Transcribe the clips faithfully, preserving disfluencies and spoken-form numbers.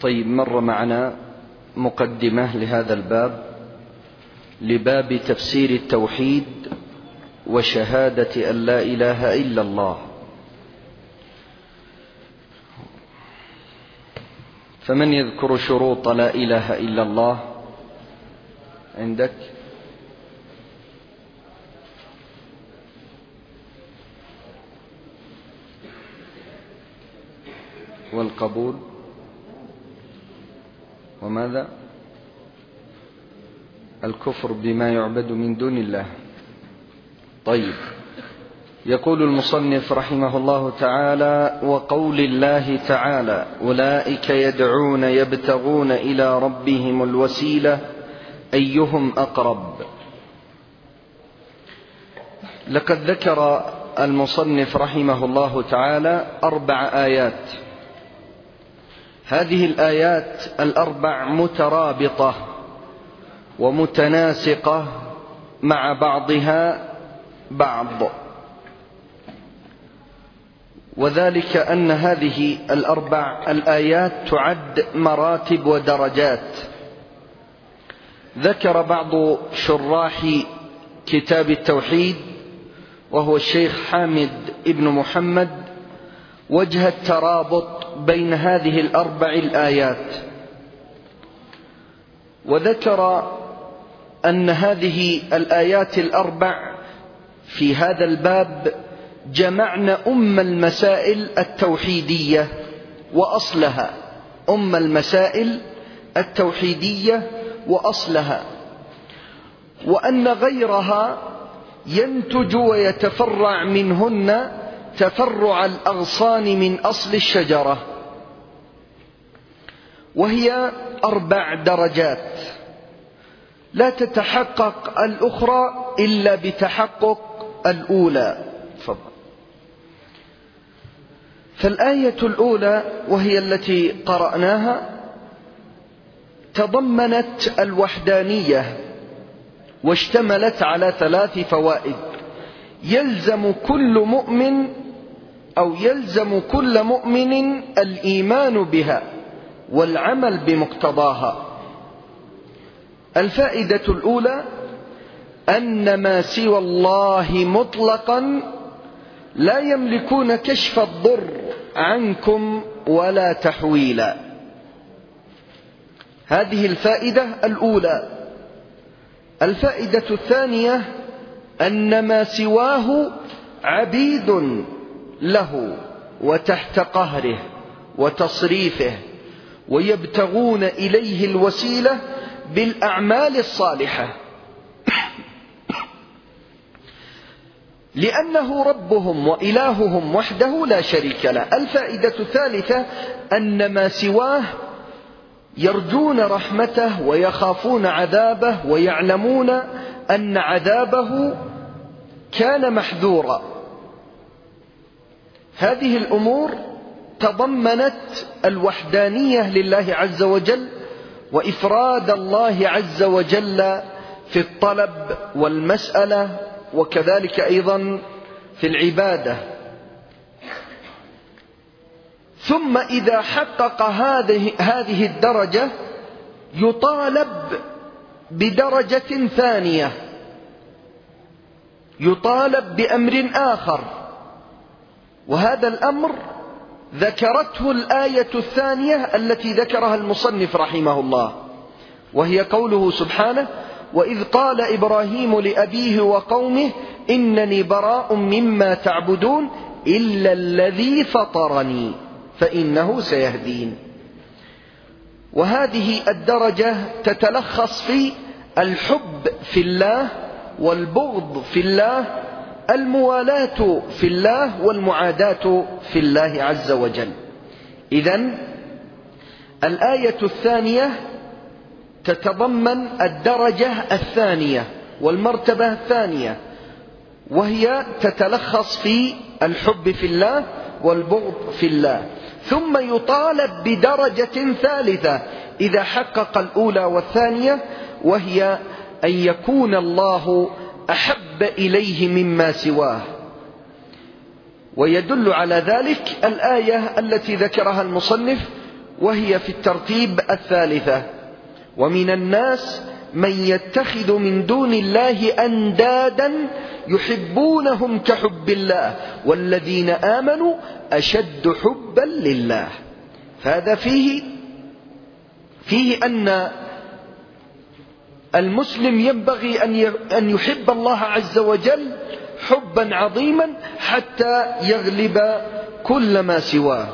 طيب، مر معنا مقدمة لهذا الباب، لباب تفسير التوحيد وشهادة أن لا إله إلا الله. فمن يذكر شروط لا إله إلا الله عندك؟ والقبول وماذا؟ الكفر بما يعبد من دون الله. طيب، يقول المصنف رحمه الله تعالى: وقول الله تعالى: أولئك يدعون يبتغون إلى ربهم الوسيلة أيهم أقرب. لقد ذكر المصنف رحمه الله تعالى أربع آيات. هذه الآيات الأربع مترابطة ومتناسقة مع بعضها بعض، وذلك أن هذه الأربع الآيات تعد مراتب ودرجات. ذكر بعض شراح كتاب التوحيد وهو الشيخ حامد ابن محمد وجه الترابط بين هذه الأربع الآيات، وذكر أن هذه الآيات الأربع في هذا الباب جمعنا أم المسائل التوحيدية وأصلها، أم المسائل التوحيدية وأصلها، وأن غيرها ينتج ويتفرع منهن تفرع الأغصان من أصل الشجرة، وهي أربع درجات لا تتحقق الأخرى إلا بتحقق الأولى. تفضل. فالآية الأولى وهي التي قرأناها تضمنت الوحدانية واشتملت على ثلاث فوائد. يلزم كل مؤمن أو يلزم كل مؤمن الإيمان بها والعمل بمقتضاها. الفائدة الأولى أن ما سوى الله مطلقا لا يملكون كشف الضر عنكم ولا تحويلا. هذه الفائدة الأولى. الفائدة الثانية أن ما سواه عبيد له وتحت قهره وتصريفه، ويبتغون إليه الوسيلة بالأعمال الصالحة، لأنه ربهم وإلههم وحده لا شريك له. الفائدة الثالثة أن ما سواه يرجون رحمته ويخافون عذابه، ويعلمون أن عذابه كان محذورا. هذه الأمور تضمنت الوحدانية لله عز وجل وإفراد الله عز وجل في الطلب والمسألة، وكذلك أيضا في العبادة. ثم إذا حقق هذه هذه الدرجة يطالب بدرجة ثانية، يطالب بأمر آخر، وهذا الأمر ذكرته الآية الثانية التي ذكرها المصنف رحمه الله، وهي قوله سبحانه: وإذ قال إبراهيم لأبيه وقومه إنني براء مما تعبدون إلا الذي فطرني فإنه سيهدين. وهذه الدرجة تتلخص في الحب في الله والبغض في الله، الموالاة في الله والمعاداة في الله عز وجل. إذن الآية الثانية تتضمن الدرجة الثانية والمرتبة الثانية، وهي تتلخص في الحب في الله والبغض في الله. ثم يطالب بدرجة ثالثة إذا حقق الأولى والثانية، وهي أن يكون الله أحب إليه مما سواه. ويدل على ذلك الآية التي ذكرها المصنف: وهي في الترتيب الثالثة. ومن الناس من يتخذ من دون الله أندادا يحبونهم كحب الله والذين آمنوا أشد حبا لله. فهذا فيه فيه أن المسلم ينبغي أن يحب الله عز وجل حبا عظيما حتى يغلب كل ما سواه.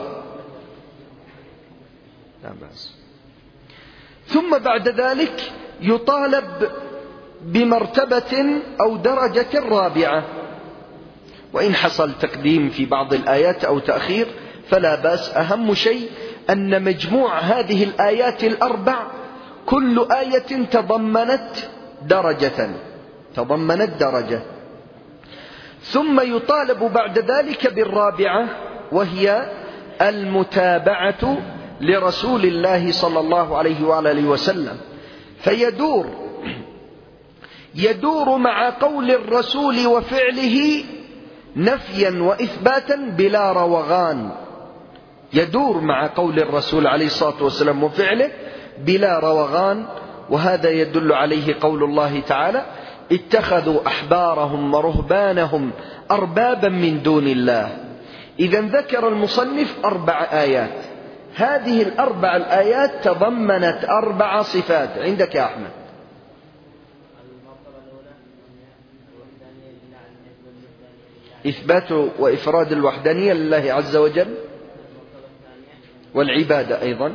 لا بأس. ثم بعد ذلك يطالب بمرتبة أو درجة رابعة، وإن حصل تقديم في بعض الآيات أو تأخير فلا بأس. أهم شيء أن مجموع هذه الآيات الأربع كل آية تضمنت درجة تضمنت درجة. ثم يطالب بعد ذلك بالرابعة، وهي المتابعة لرسول الله صلى الله عليه وآله وسلم. فيدور يدور مع قول الرسول وفعله نفيا وإثباتا بلا روغان. يدور مع قول الرسول عليه الصلاة والسلام وفعله بلا روغان. وهذا يدل عليه قول الله تعالى: اتخذوا أحبارهم ورهبانهم أربابا من دون الله. إذا ذكر المصنف أربع آيات. هذه الأربع الآيات تضمنت أربع صفات. عندك يا أحمد؟ إثبات وإفراد الوحدانية لله عز وجل، والعبادة أيضا.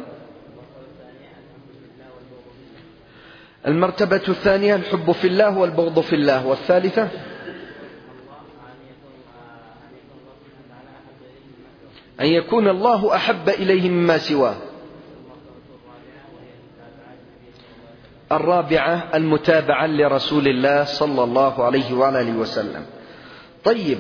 المرتبة الثانية الحب في الله والبغض في الله. والثالثة أن يكون الله أحب إليه مما سواه. الرابعة المتابعة لرسول الله صلى الله عليه وآله وسلم. طيب،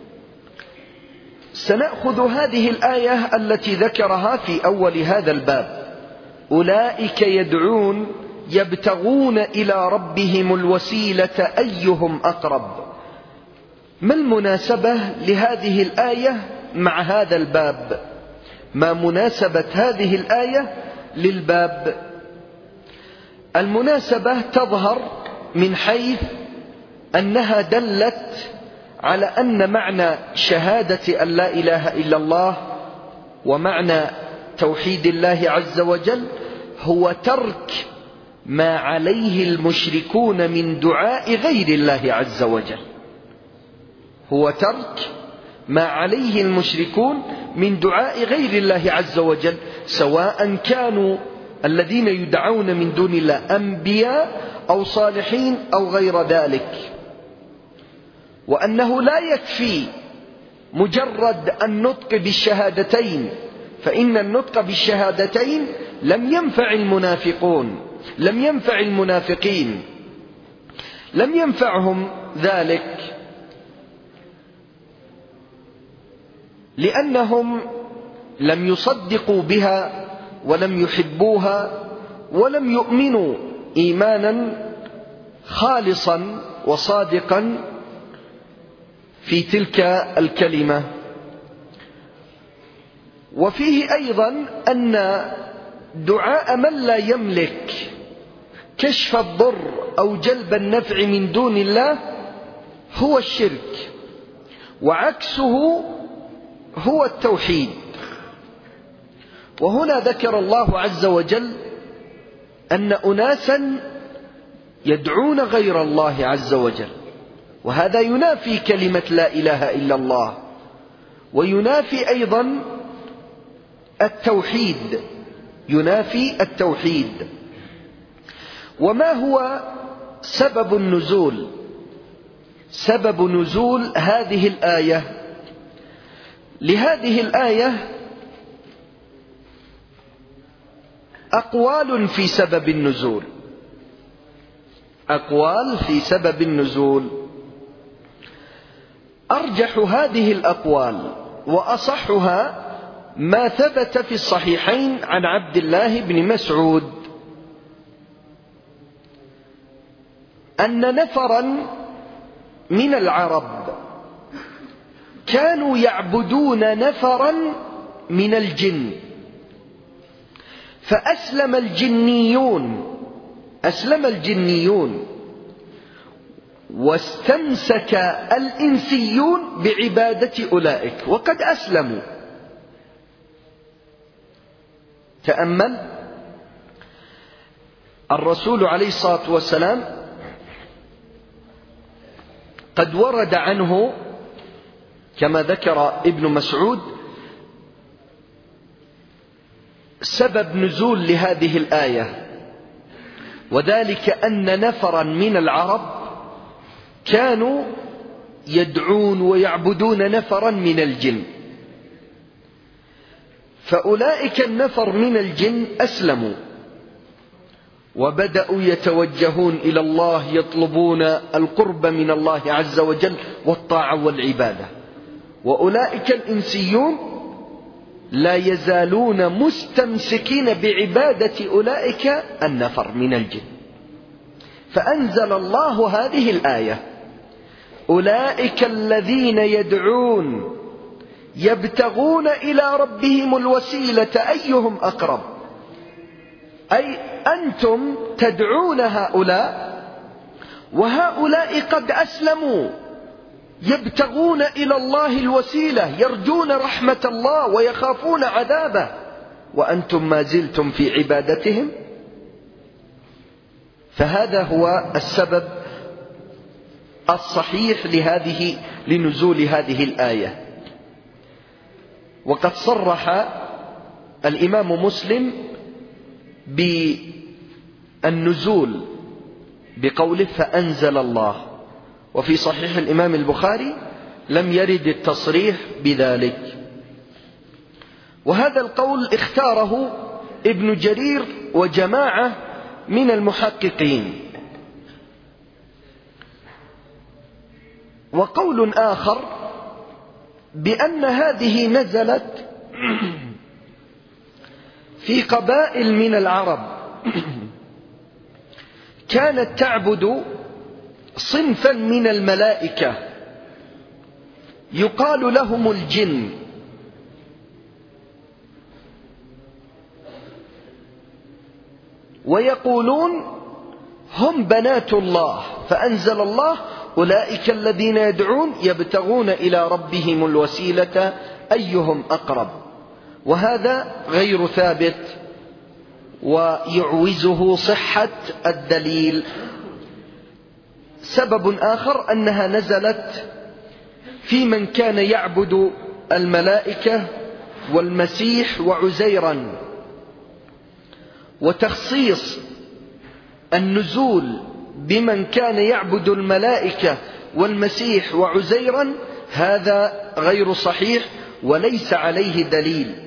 سنأخذ هذه الآية التي ذكرها في أول هذا الباب: أولئك يدعون يبتغون إلى ربهم الوسيلة أيهم أقرب. ما المناسبة لهذه الآية مع هذا الباب؟ ما مناسبة هذه الآية للباب؟ المناسبة تظهر من حيث أنها دلت على أن معنى شهادة أن لا إله إلا الله ومعنى توحيد الله عز وجل هو ترك ما عليه المشركون من دعاء غير الله عز وجل. هو ترك ما عليه المشركون من دعاء غير الله عز وجل، سواء كانوا الذين يدعون من دون الله أنبياء أو صالحين أو غير ذلك. وأنه لا يكفي مجرد النطق بالشهادتين، فإن النطق بالشهادتين لم ينفع المنافقون لم ينفع المنافقين لم ينفعهم ذلك، لأنهم لم يصدقوا بها ولم يحبوها ولم يؤمنوا إيمانا خالصا وصادقا في تلك الكلمة. وفيه أيضا أن دعاء من لا يملك كشف الضر أو جلب النفع من دون الله هو الشرك، وعكسه هو التوحيد. وهنا ذكر الله عز وجل أن أناسا يدعون غير الله عز وجل، وهذا ينافي كلمة لا إله إلا الله، وينافي أيضا التوحيد ينافي التوحيد. وما هو سبب النزول؟ سبب نزول هذه الآية. لهذه الآية أقوال في سبب النزول أقوال في سبب النزول. أرجح هذه الأقوال وأصحها ما ثبت في الصحيحين عن عبد الله بن مسعود أن نفرا من العرب كانوا يعبدون نفرا من الجن، فأسلم الجنيون أسلم الجنيون واستمسك الإنسيون بعبادة أولئك وقد أسلموا. تأمل، الرسول عليه الصلاة والسلام قد ورد عنه كما ذكر ابن مسعود سبب نزول لهذه الآية، وذلك أن نفرا من العرب كانوا يدعون ويعبدون نفرا من الجن، فأولئك النفر من الجن أسلموا وبدأوا يتوجهون إلى الله يطلبون القرب من الله عز وجل والطاعة والعبادة، وأولئك الإنسيون لا يزالون مستمسكين بعبادة أولئك النفر من الجن. فأنزل الله هذه الآية: أولئك الذين يدعون يبتغون إلى ربهم الوسيلة أيهم أقرب، أي أنتم تدعون هؤلاء وهؤلاء قد أسلموا، يبتغون إلى الله الوسيلة، يرجون رحمة الله ويخافون عذابه، وأنتم ما زلتم في عبادتهم. فهذا هو السبب الصحيح لهذه لنزول هذه الآية. وقد صرح الإمام مسلم بالنزول بقوله فأنزل الله، وفي صحيح الإمام البخاري لم يرد التصريح بذلك. وهذا القول اختاره ابن جرير وجماعة من المحققين. وقول آخر بأن هذه نزلت في قبائل من العرب كانت تعبد صنفا من الملائكة يقال لهم الجن، ويقولون هم بنات الله، فأنزل الله أولئك الذين يدعون يبتغون إلى ربهم الوسيلة أيهم أقرب. وهذا غير ثابت ويعوزه صحة الدليل. سبب آخر أنها نزلت في من كان يعبد الملائكة والمسيح وعزيرا، وتخصيص النزول بمن كان يعبد الملائكة والمسيح وعزيرا هذا غير صحيح وليس عليه دليل.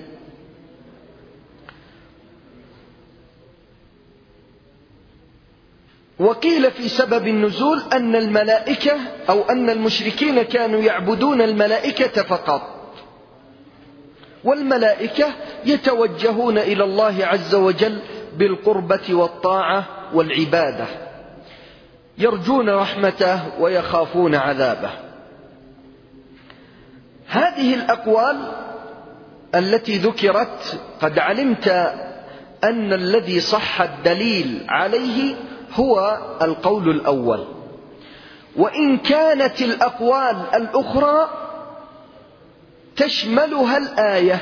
وقيل في سبب النزول أن الملائكة أو أن المشركين كانوا يعبدون الملائكة فقط، والملائكة يتوجهون إلى الله عز وجل بالقربة والطاعة والعبادة، يرجون رحمته ويخافون عذابه. هذه الأقوال التي ذكرت قد علمت أن الذي صح الدليل عليه هو القول الأول، وإن كانت الأقوال الأخرى تشملها الآية،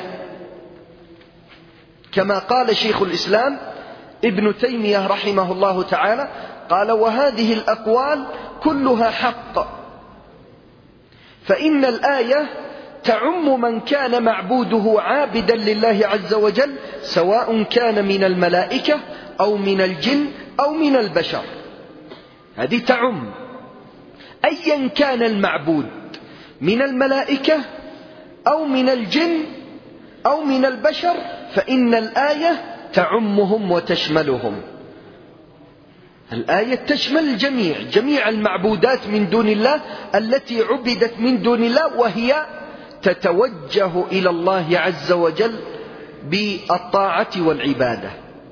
كما قال شيخ الإسلام ابن تيمية رحمه الله تعالى قال: وهذه الأقوال كلها حق، فإن الآية تعم من كان معبوده عابدا لله عز وجل، سواء كان من الملائكة أو من الجن أو من البشر. هذه تعم أيا كان المعبود من الملائكة أو من الجن أو من البشر، فإن الآية تعمهم وتشملهم. الآية تشمل الجميع، جميع المعبودات من دون الله التي عبدت من دون الله وهي تتوجه إلى الله عز وجل بالطاعة والعبادة.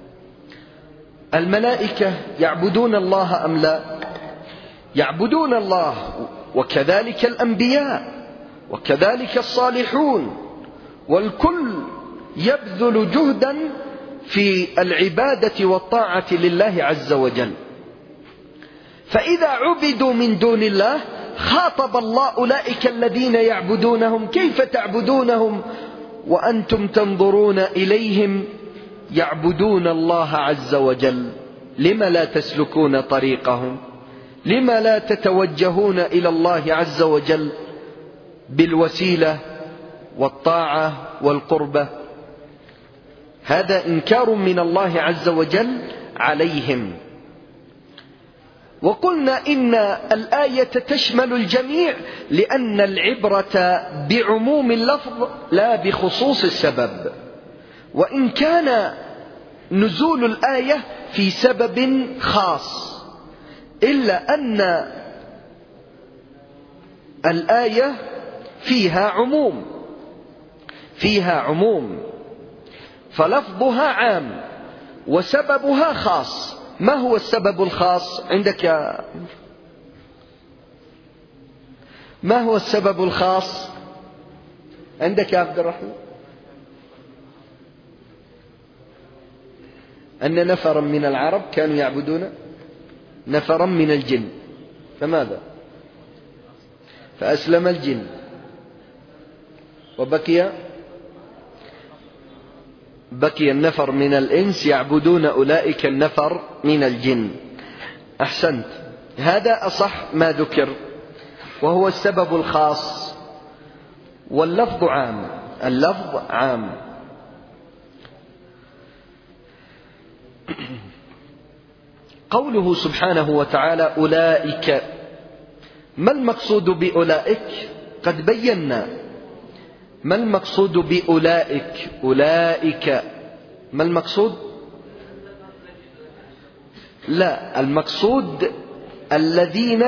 الملائكة يعبدون الله أم لا؟ يعبدون الله، وكذلك الأنبياء وكذلك الصالحون، والكل يبذل جهدا في العبادة والطاعة لله عز وجل. فإذا عبدوا من دون الله خاطب الله أولئك الذين يعبدونهم: كيف تعبدونهم وأنتم تنظرون إليهم يعبدون الله عز وجل؟ لم لا تسلكون طريقهم؟ لم لا تتوجهون إلى الله عز وجل بالوسيلة والطاعة والقربة؟ هذا إنكار من الله عز وجل عليهم. وقلنا إن الآية تشمل الجميع، لأن العبرة بعموم اللفظ لا بخصوص السبب، وإن كان نزول الآية في سبب خاص، إلا أن الآية فيها عموم فيها عموم فلفظها عام وسببها خاص. ما هو السبب الخاص عندك يا ما هو السبب الخاص عندك يا عبد الرحمن؟ أن نفرا من العرب كانوا يعبدون نفرا من الجن، فماذا؟ فأسلم الجن وبقي بقي النفر من الإنس يعبدون أولئك النفر من الجن. أحسنت، هذا أصح ما ذكر، وهو السبب الخاص، واللفظ عام اللفظ عام. قوله سبحانه وتعالى أولئك، ما المقصود بأولئك؟ قد بينا ما المقصود بأولئك. أولئك ما المقصود؟ لا، المقصود الذين،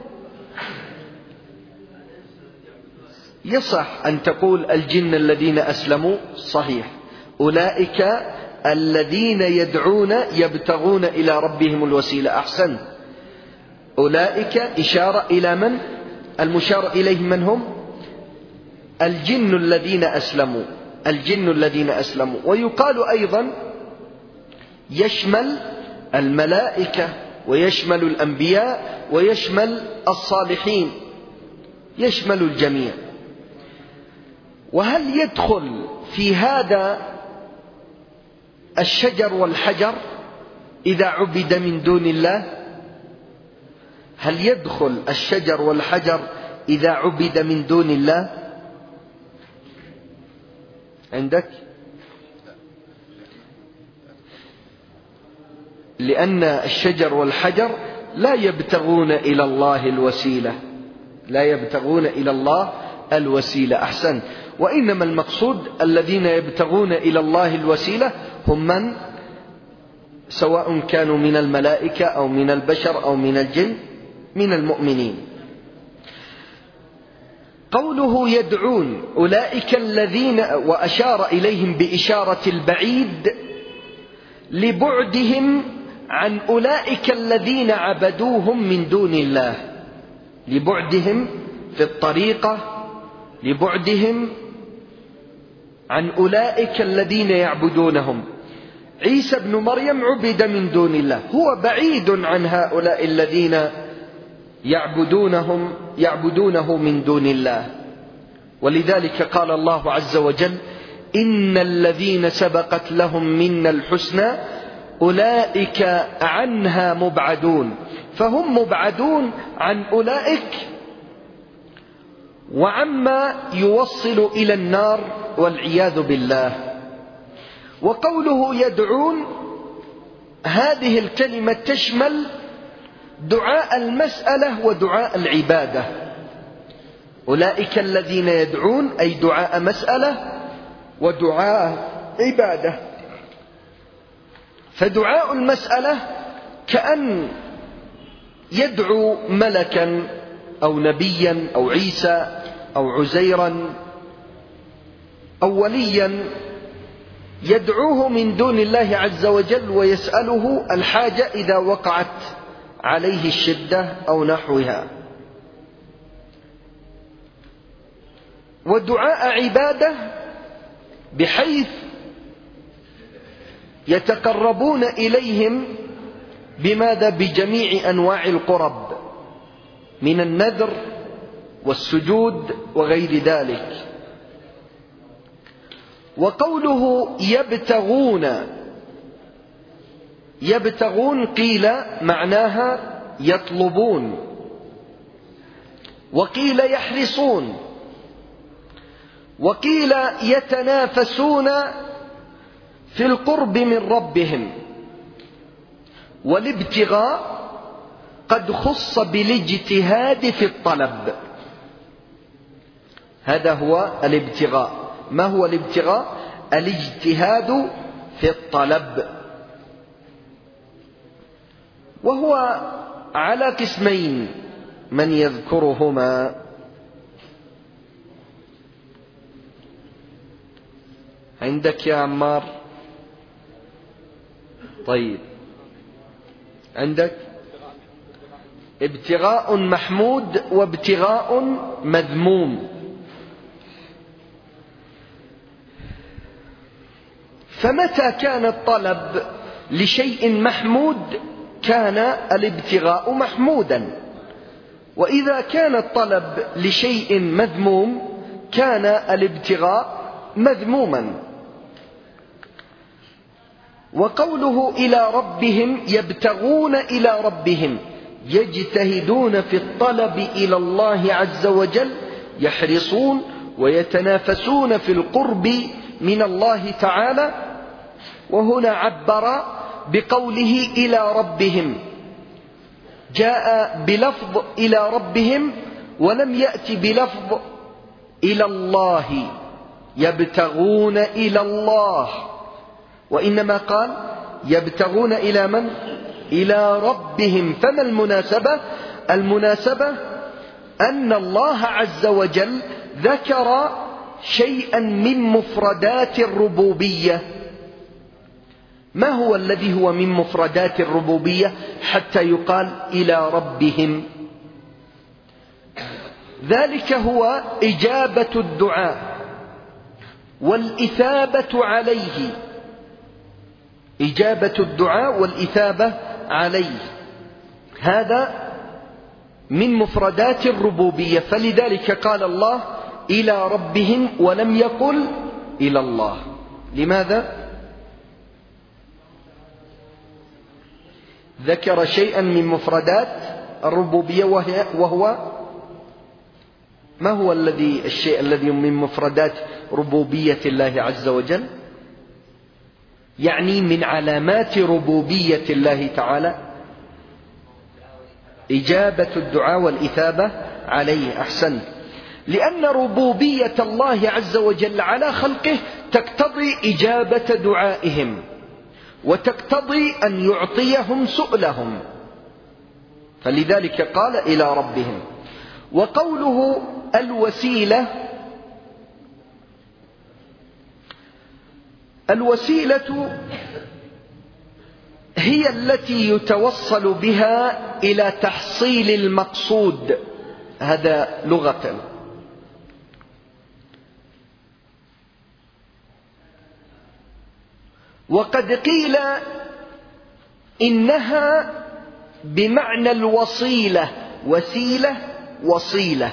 يصح أن تقول الجن الذين أسلموا، صحيح. أولئك الذين يدعون يبتغون إلى ربهم الوسيلة، أحسن. أولئك إشارة إلى من؟ المشار إليه من هم؟ الجن الذين أسلموا الجن الذين أسلموا. ويقال أيضا يشمل الملائكة ويشمل الأنبياء ويشمل الصالحين، يشمل الجميع. وهل يدخل في هذا الشجر والحجر إذا عبد من دون الله؟ هل يدخل الشجر والحجر إذا عبد من دون الله عندك؟ لأن الشجر والحجر لا يبتغون إلى الله الوسيلة لا يبتغون إلى الله الوسيلة أحسن. وإنما المقصود الذين يبتغون إلى الله الوسيلة هم من؟ سواء كانوا من الملائكة أو من البشر أو من الجن، من المؤمنين. قوله يدعون أولئك الذين، وأشار إليهم بإشارة البعيد لبعدهم عن أولئك الذين عبدوهم من دون الله، لبعدهم في الطريقة، لبعدهم عن أولئك الذين يعبدونهم. عيسى ابن مريم عبد من دون الله، هو بعيد عن هؤلاء الذين يعبدونهم يعبدونه من دون الله. ولذلك قال الله عز وجل: إن الذين سبقت لهم منا الحسنى أولئك عنها مبعدون. فهم مبعدون عن أولئك وعما يوصل إلى النار والعياذ بالله. وقوله يدعون، هذه الكلمة تشمل دعاء المسألة ودعاء العبادة. أولئك الذين يدعون أي دعاء مسألة ودعاء عبادة. فدعاء المسألة كأن يدعو ملكا أو نبيا أو عيسى أو عزيرا أو وليا، يدعوه من دون الله عز وجل ويسأله الحاجة إذا وقعت عليه الشدة أو نحوها. ودعاء عبادة بحيث يتقربون إليهم بماذا؟ بجميع أنواع القرب من النذر والسجود وغير ذلك. وقوله يبتغون، يبتغون قيل معناها يطلبون، وقيل يحرصون، وقيل يتنافسون في القرب من ربهم. والابتغاء قد خص بالاجتهاد في الطلب، هذا هو الابتغاء. ما هو الابتغاء؟ الاجتهاد في الطلب، وهو على قسمين من يذكرهما. عندك يا عمار؟ طيب، عندك ابتغاء محمود وابتغاء مذموم. فمتى كان الطلب لشيء محمود كان الابتغاء محمودا، وإذا كان الطلب لشيء مذموم كان الابتغاء مذموما. وقوله إلى ربهم يبتغون إلى ربهم، يجتهدون في الطلب إلى الله عز وجل، يحرصون ويتنافسون في القرب من الله تعالى. وهنا عبر بقوله إلى ربهم، جاء بلفظ إلى ربهم ولم يأتي بلفظ إلى الله، يبتغون إلى الله، وإنما قال يبتغون إلى من؟ إلى ربهم. فما المناسبة؟ المناسبة أن الله عز وجل ذكر شيئا من مفردات الربوبية. ما هو الذي هو من مفردات الربوبية حتى يقال إلى ربهم؟ ذلك هو إجابة الدعاء والإثابة عليه، إجابة الدعاء والإثابة عليه، هذا من مفردات الربوبية. فلذلك قال الله إلى ربهم ولم يقل إلى الله. لماذا؟ ذكر شيئا من مفردات الربوبية، وهو ما هو الذي الشيء الذي من مفردات ربوبية الله عز وجل؟ يعني من علامات ربوبية الله تعالى إجابة الدعاء والإثابة عليه. أحسن. لأن ربوبية الله عز وجل على خلقه تقتضي إجابة دعائهم، وتقتضي أن يعطيهم سؤلهم، فلذلك قال إلى ربهم. وقوله الوسيلة، الوسيلة هي التي يتوصل بها إلى تحصيل المقصود، هذا لغة. وقد قيل إنها بمعنى الوصيلة، وسيلة وصيلة.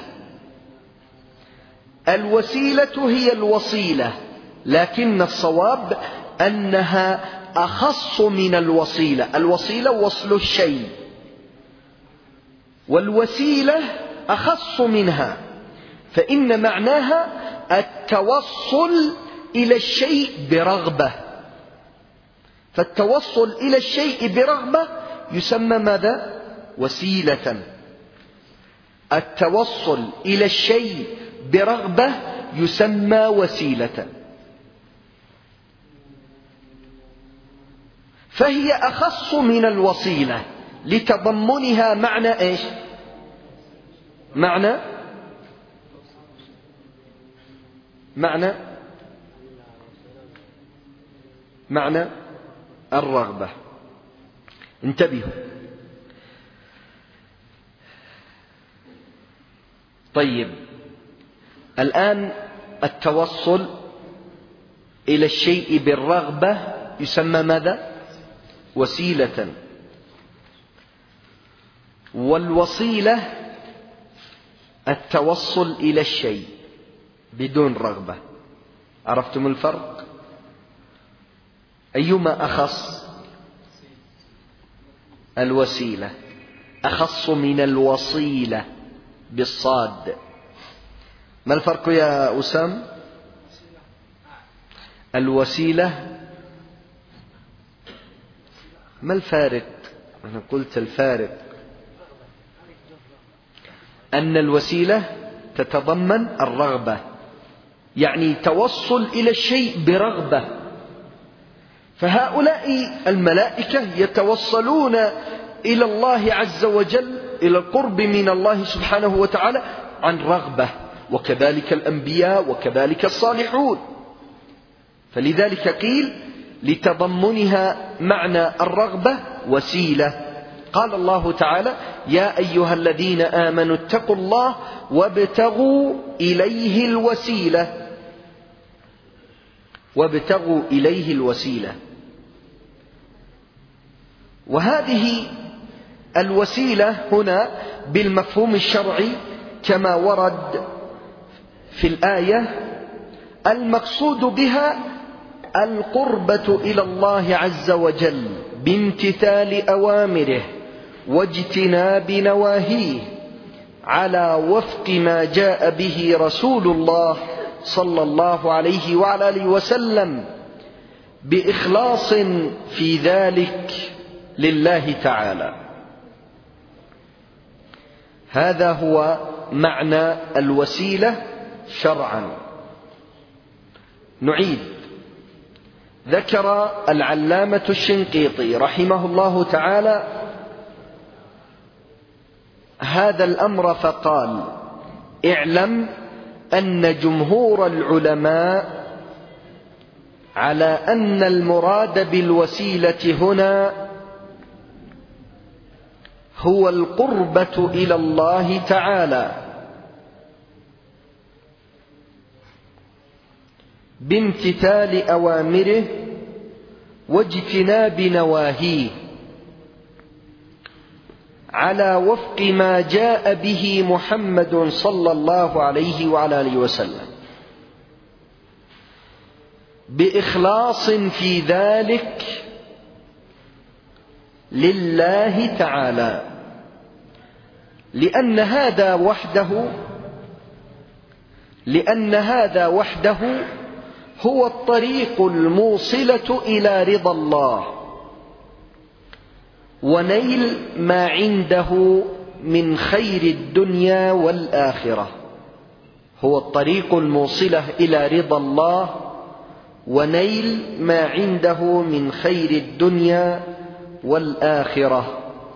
الوسيلة هي الوصيلة، لكن الصواب أنها أخص من الوصيلة. الوصيلة وصل الشيء، والوسيلة أخص منها، فإن معناها التوصل إلى الشيء برغبة. فالتوصل إلى الشيء برغبة يسمى ماذا؟ وسيلة. التوصل إلى الشيء برغبة يسمى وسيلة. فهي أخص من الوصيلة لتضمنها معنى إيش؟ معنى معنى معنى الرغبة. انتبهوا. طيب، الآن التوصل إلى الشيء بالرغبة يسمى ماذا؟ وسيلة. والوصيلة التوصل إلى الشيء بدون رغبة. عرفتم الفرق؟ أيما أخص؟ الوسيلة أخص من الوصيلة بالصاد. ما الفرق يا أسام؟ الوسيلة ما الفارق؟ أنا قلت الفارق أن الوسيلة تتضمن الرغبة، يعني توصل إلى الشيء برغبة. فهؤلاء الملائكة يتوصلون إلى الله عز وجل، إلى القرب من الله سبحانه وتعالى عن رغبة، وكذلك الأنبياء وكذلك الصالحون. فلذلك قيل لتضمنها معنى الرغبة وسيلة. قال الله تعالى: يا أيها الذين آمنوا اتقوا الله وابتغوا إليه الوسيلة، وابتغوا إليه الوسيلة. وهذه الوسيلة هنا بالمفهوم الشرعي كما ورد في الآية، المقصود بها القربة إلى الله عز وجل بامتثال أوامره واجتناب نواهيه على وفق ما جاء به رسول الله صلى الله عليه وعلى آله وسلم، بإخلاص في ذلك لله تعالى. هذا هو معنى الوسيلة شرعا. نعيد. ذكر العلامة الشنقيطي رحمه الله تعالى هذا الأمر فقال: اعلم أن جمهور العلماء على أن المراد بالوسيلة هنا هو القربة إلى الله تعالى بامتثال أوامره واجتناب نواهيه على وفق ما جاء به محمد صلى الله عليه وعلى آله وسلم، بإخلاص في ذلك لله تعالى، لأن هذا وحده لأن هذا وحده هو الطريق الموصلة إلى رضا الله ونيل ما عنده من خير الدنيا والآخرة. هو الطريق الموصلة إلى رضا الله ونيل ما عنده من خير الدنيا والآخرة.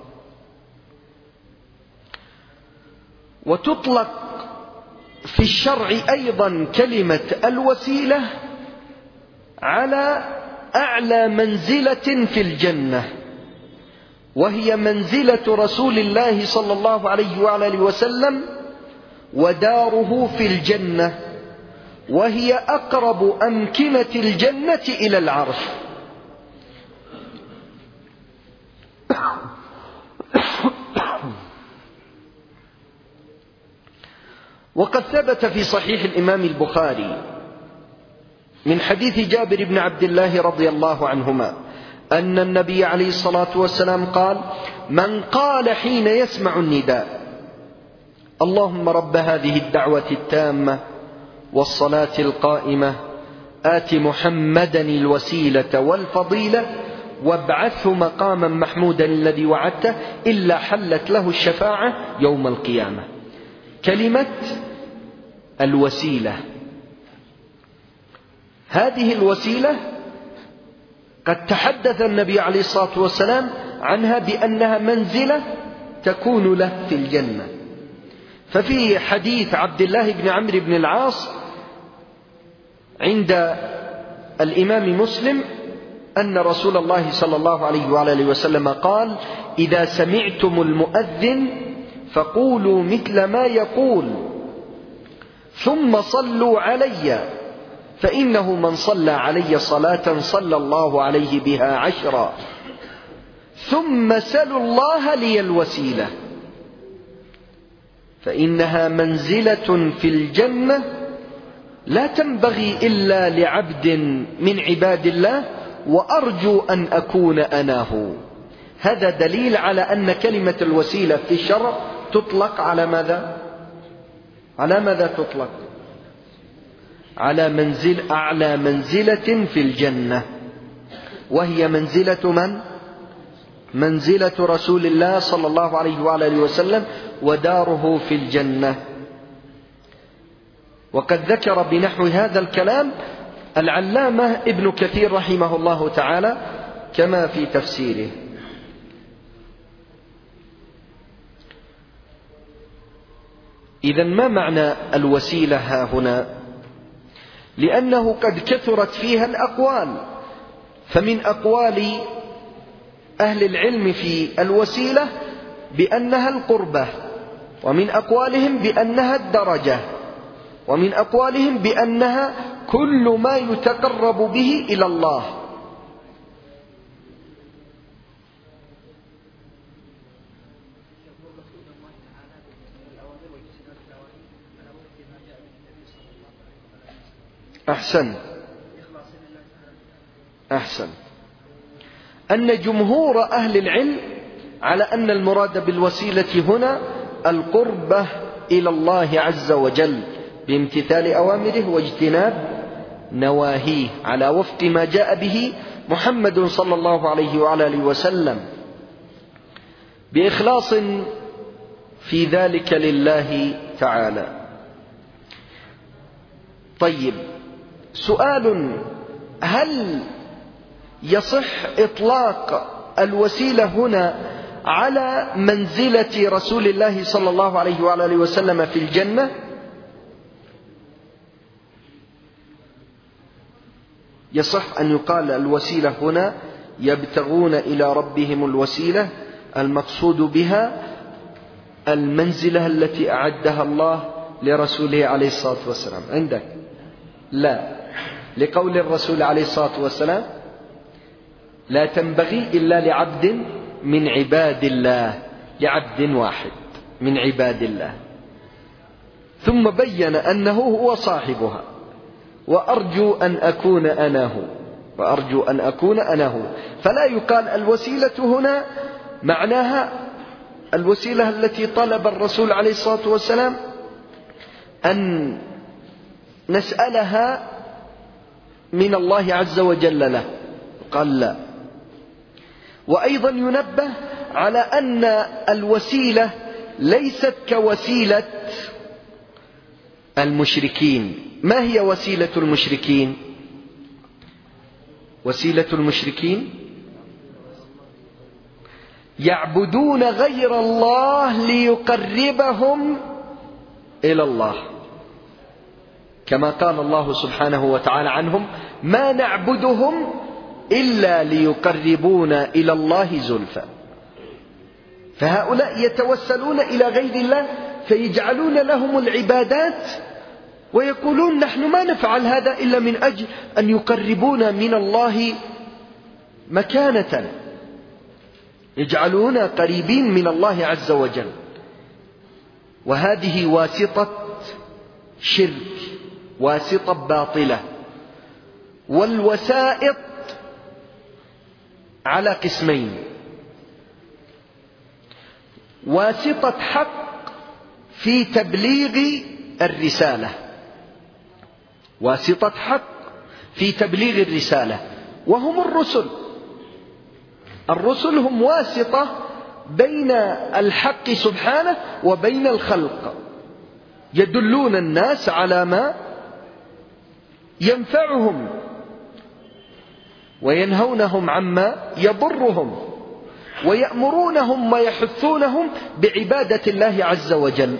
وتطلق في الشرع أيضا كلمة الوسيلة على أعلى منزلة في الجنة، وهي منزلة رسول الله صلى الله عليه وعلى آله وسلم وداره في الجنة، وهي أقرب أمكنة الجنة إلى العرش. وقد ثبت في صحيح الإمام البخاري من حديث جابر بن عبد الله رضي الله عنهما أن النبي عليه الصلاة والسلام قال: من قال حين يسمع النداء: اللهم رب هذه الدعوة التامة والصلاة القائمة آت محمدا الوسيلة والفضيلة وابعثه مقاما محمودا الذي وعدته، إلا حلت له الشفاعة يوم القيامة. كلمة الوسيلة، هذه الوسيلة قد تحدث النبي عليه الصلاة والسلام عنها بأنها منزلة تكون له في الجنة. ففي حديث عبد الله بن عمرو بن العاص عند الإمام مسلم أن رسول الله صلى الله عليه وعلى آله وسلم قال: إذا سمعتم المؤذن فقولوا مثل ما يقول ثم صلوا علي فإنه من صلى علي صلاة صلى الله عليه بها عشرا ثم سلوا الله لي الوسيلة فإنها منزلة في الجنة لا تنبغي إلا لعبد من عباد الله وأرجو أن أكون أناه. هذا دليل على أن كلمة الوسيلة في الشرع تطلق على ماذا؟ على ماذا تطلق؟ على منزل أعلى منزلة في الجنة، وهي منزلة من؟ منزلة رسول الله صلى الله عليه وعلى آله وسلم وداره في الجنة. وقد ذكر بنحو هذا الكلام العلامة ابن كثير رحمه الله تعالى كما في تفسيره. إذن ما معنى الوسيلة ها هنا؟ لأنه قد كثرت فيها الأقوال، فمن أقوال أهل العلم في الوسيلة بأنها القربة، ومن أقوالهم بأنها الدرجة، ومن أقوالهم بأنها كل ما يتقرب به إلى الله. أحسن أحسن أن جمهور أهل العلم على أن المراد بالوسيلة هنا القربة إلى الله عز وجل بامتثال أوامره واجتناب نواهيه على وفق ما جاء به محمد صلى الله عليه وعلى آله وسلم، بإخلاص في ذلك لله تعالى. طيب، سؤال: هل يصح إطلاق الوسيلة هنا على منزلة رسول الله صلى الله عليه وعلى آله وسلم في الجنة؟ يصح أن يقال الوسيلة هنا يبتغون إلى ربهم الوسيلة، المقصود بها المنزلة التي أعدها الله لرسوله عليه الصلاة والسلام. عندك؟ لا، لقول الرسول عليه الصلاة والسلام: لا تنبغي إلا لعبد من عباد الله، لعبد واحد من عباد الله، ثم بين أنه هو صاحبها، وأرجو أن أكون أنا هو، وأرجو أن أكون أنا هو. فلا يقال الوسيلة هنا معناها الوسيلة التي طلب الرسول عليه الصلاة والسلام أن نسألها من الله عز وجل له، قال لا. وأيضا ينبه على أن الوسيلة ليست كوسيلة المشركين. ما هي وسيلة المشركين؟ وسيلة المشركين يعبدون غير الله ليقربهم إلى الله، كما قال الله سبحانه وتعالى عنهم: ما نعبدهم إلا ليقربونا إلى الله زلفى. فهؤلاء يتوسلون إلى غير الله فيجعلون لهم العبادات ويقولون: نحن ما نفعل هذا إلا من أجل أن يقربونا من الله مكانة، يجعلونا قريبين من الله عز وجل. وهذه واسطة شرك، واسطة باطلة. والوسائط على قسمين: واسطة حق في تبليغ الرسالة، واسطة حق في تبليغ الرسالة، وهم الرسل. الرسل هم واسطة بين الحق سبحانه وبين الخلق، يدلون الناس على ما ينفعهم وينهونهم عما يضرهم، ويأمرونهم ويحثونهم بعبادة الله عز وجل.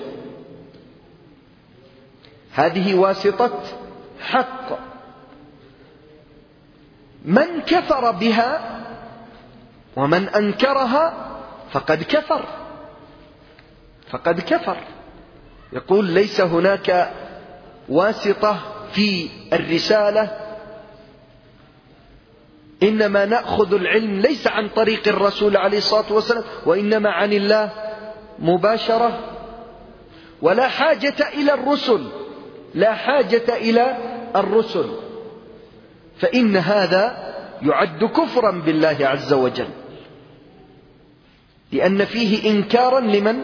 هذه واسطة حق. من كفر بها ومن أنكرها فقد كفر، فقد كفر. يقول: ليس هناك واسطة في الرسالة إنما نأخذ العلم ليس عن طريق الرسول عليه الصلاة والسلام، وإنما عن الله مباشرة، ولا حاجة إلى الرسل، لا حاجة إلى الرسل، فإن هذا يعد كفرا بالله عز وجل، لأن فيه إنكارا لمن؟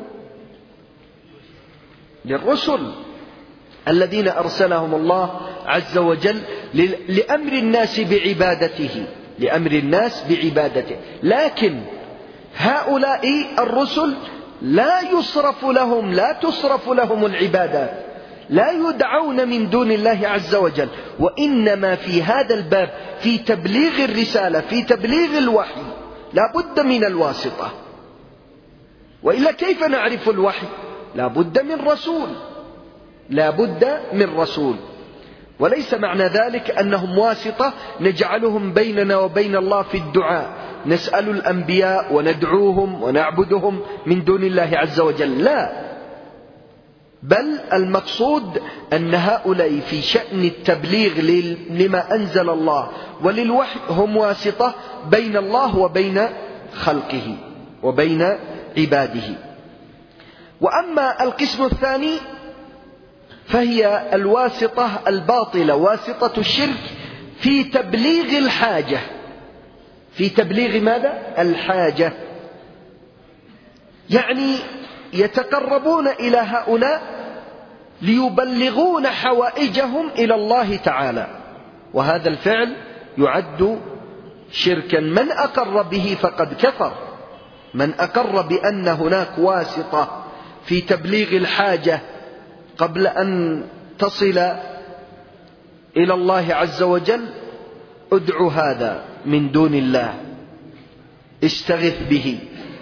للرسل الذين أرسلهم الله عز وجل لأمر الناس بعبادته، لأمر الناس بعبادته. لكن هؤلاء الرسل لا يصرف لهم لا تصرف لهم العبادات، لا يدعون من دون الله عز وجل، وإنما في هذا الباب في تبليغ الرسالة، في تبليغ الوحي، لا بد من الواسطة، وإلا كيف نعرف الوحي؟ لا بد من رسول، لا بد من رسول. وليس معنى ذلك أنهم واسطة نجعلهم بيننا وبين الله في الدعاء، نسأل الأنبياء وندعوهم ونعبدهم من دون الله عز وجل، لا، بل المقصود أن هؤلاء في شأن التبليغ لما أنزل الله وللوحي هم واسطة بين الله وبين خلقه وبين عباده. وأما القسم الثاني فهي الواسطة الباطلة، واسطة الشرك في تبليغ الحاجة، في تبليغ ماذا؟ الحاجة، يعني يتقربون إلى هؤلاء ليبلغون حوائجهم إلى الله تعالى، وهذا الفعل يعد شركا. من أقر به فقد كفر، من أقر بأن هناك واسطة في تبليغ الحاجة قبل أن تصل إلى الله عز وجل، ادع هذا من دون الله، استغث به،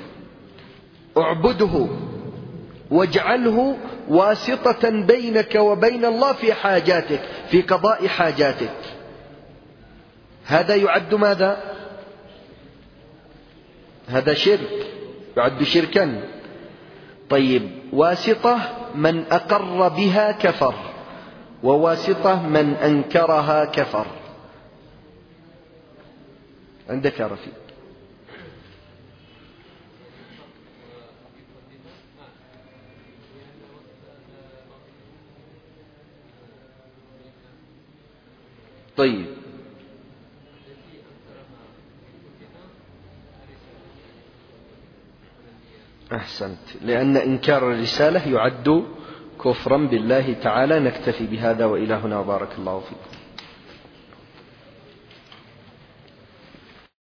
اعبده، واجعله واسطة بينك وبين الله في حاجاتك، في قضاء حاجاتك، هذا يعد ماذا؟ هذا شرك، يعد شركا. طيب، واسطة من أقر بها كفر، وواسطة من أنكرها كفر. عندك يا رفيق؟ طيب، أحسنت، لأن إنكار الرسالة يعد كفرا بالله تعالى. نكتفي بهذا وإلهنا، وبارك الله فيكم.